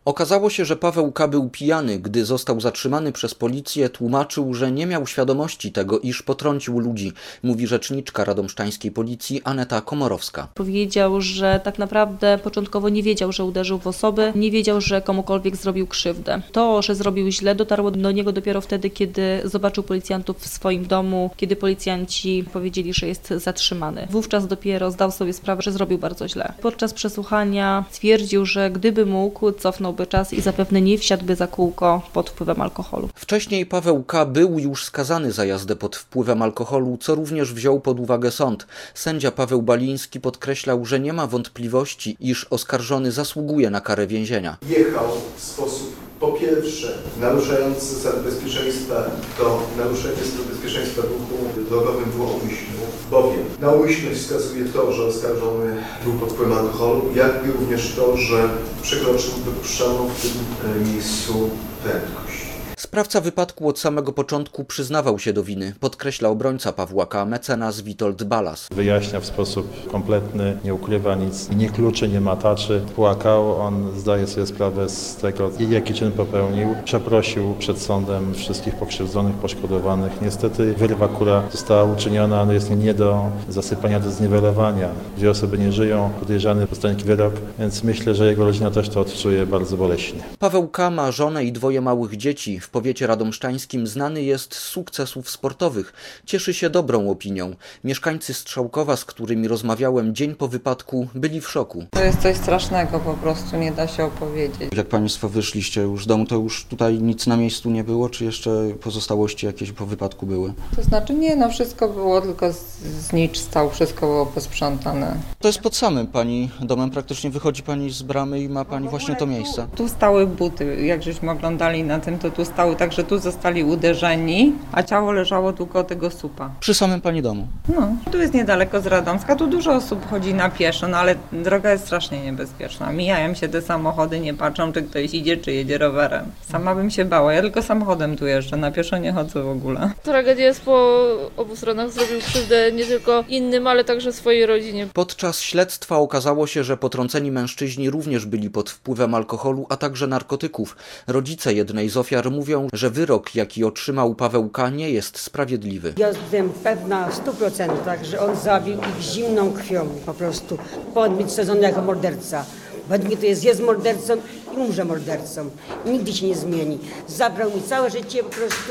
Okazało się, że Paweł K. był pijany. Gdy został zatrzymany przez policję, tłumaczył, że nie miał świadomości tego, iż potrącił ludzi, mówi rzeczniczka radomszczańskiej policji Aneta Komorowska. Powiedział, że tak naprawdę początkowo nie wiedział, że uderzył w osobę, nie wiedział, że komukolwiek zrobił krzywdę. To, że zrobił źle, dotarło do niego dopiero wtedy, kiedy zobaczył policjantów w swoim domu, kiedy policjanci powiedzieli, że jest zatrzymany. Wówczas dopiero zdał sobie sprawę, że zrobił bardzo źle. Podczas przesłuchania stwierdził, że gdyby mógł, cofnąłby czas i zapewne nie wsiadłby za kółko pod wpływem alkoholu. Wcześniej Paweł K. był już skazany za jazdę pod wpływem alkoholu, co również wziął pod uwagę sąd. Sędzia Paweł Baliński podkreślał, że nie ma wątpliwości, iż oskarżony zasługuje na karę więzienia. Jechał w sposób po pierwsze naruszający zasady bezpieczeństwa, to naruszenie zasad bezpieczeństwa w ruchu drogowym było umyślne, bowiem na umyślność wskazuje to, że oskarżony był pod wpływem alkoholu, jak i również to, że przekroczył dopuszczalną w tym miejscu prędkość. Sprawca wypadku od samego początku przyznawał się do winy, podkreśla obrońca Pawła K., mecenas Witold Balas. Wyjaśnia w sposób kompletny, nie ukrywa nic, nie kluczy, nie mataczy. Płakał, on zdaje sobie sprawę z tego, jaki czyn popełnił. Przeprosił przed sądem wszystkich pokrzywdzonych, poszkodowanych. Niestety wyrwa, która została uczyniona, ale jest nie do zasypania, do zniwelowania. 2 osoby nie żyją, podejrzany dostanie wyrok, więc myślę, że jego rodzina też to odczuje bardzo boleśnie. Paweł K. ma żonę i 2 małych dzieci. W powiecie radomszczańskim znany jest z sukcesów sportowych. Cieszy się dobrą opinią. Mieszkańcy Strzałkowa, z którymi rozmawiałem dzień po wypadku, byli w szoku. To jest coś strasznego, po prostu nie da się opowiedzieć. Jak państwo wyszliście już z domu, to już tutaj nic na miejscu nie było, czy jeszcze pozostałości jakieś po wypadku były? To znaczy nie, no wszystko było, tylko znicz stał, wszystko było posprzątane. To jest pod samym pani domem, praktycznie wychodzi pani z bramy i ma pani właśnie to miejsce. Tu stały buty, jak żeśmy oglądali na tym, to tu stały, także tu zostali uderzeni, a ciało leżało tu koło tego słupa. Przy samym pani domu? No, tu jest niedaleko z Radomska, tu dużo osób chodzi na pieszo, no ale droga jest strasznie niebezpieczna. Mijają się te samochody, nie patrzą, czy ktoś idzie, czy jedzie rowerem. Sama bym się bała, ja tylko samochodem tu jeżdżę, na pieszo nie chodzę w ogóle. Tragedia jest po obu stronach, zrobił krzywdę nie tylko innym, ale także swojej rodzinie. Podczas śledztwa okazało się, że potrąceni mężczyźni również byli pod wpływem alkoholu, a także narkotyków. Rodzice jednej z ofiar mówią, że wyrok, jaki otrzymał Paweł K., nie jest sprawiedliwy. Ja jestem pewna w 100%, że on zabił ich zimną krwią po prostu. Powinien być sądzony jako morderca. Według mnie to jest mordercą i umrze mordercą. Nigdy się nie zmieni. Zabrał mi całe życie po prostu.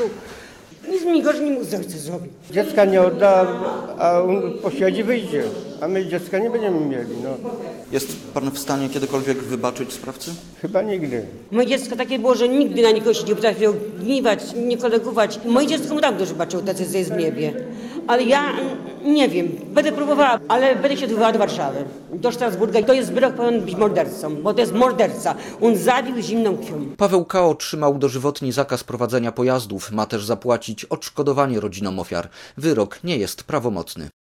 Nic mi gorzej nie mógł zrobić. Dziecka nie odda, a on posiedzi, wyjdzie. A my dziecka nie będziemy mieli. No. Jest pan w stanie kiedykolwiek wybaczyć sprawcy? Chyba nigdy. Moje dziecko takie było, że nigdy na nikogo się nie potrafiło gniewać, nie kolegować. Moje dziecko mu dawno zobaczyło decyzję jest w niebie. Ale ja nie wiem, będę próbowała, ale będę się odwołała do Warszawy, do Strasburga. I to jest wyrok, powinien być mordercą, bo to jest morderca. On zabił zimną krwią. Paweł K. otrzymał dożywotni zakaz prowadzenia pojazdów. Ma też zapłacić odszkodowanie rodzinom ofiar. Wyrok nie jest prawomocny.